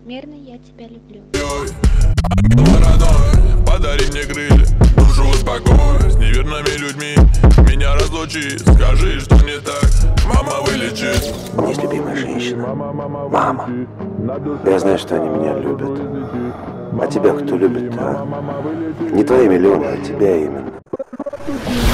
Мирно, я тебя люблю. Родной, подари мне крылья, душу успокой. С неверными людьми меня разлучи. Скажи, что не так, мама вылечит. Есть любимая женщина. Мама. Я знаю, что они меня любят. А тебя кто любит, а? Не твои миллионы, а тебя именно.